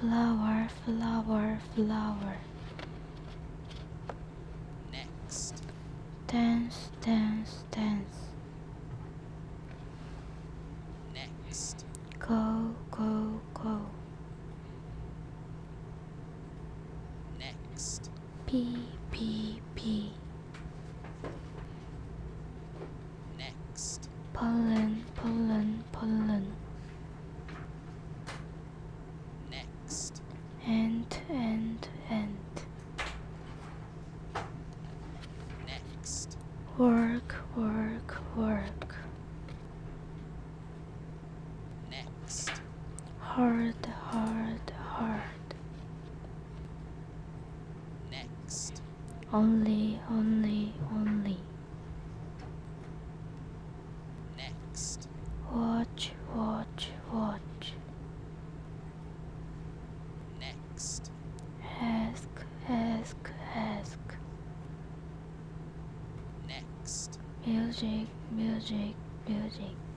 flower, flower, flower. Next. Dance, dance, dance. Next. Go, go, go. Next. Pee, pee, pee. Next. Pollen, pollen, pollen. Next. Ant, ant, ant. Next. Work, work, work. Next. Hard, hard, hard. Next. Only, only, only. Next. Watch, watch, watch. Next. Ask, ask, ask. Next. Music, music, music.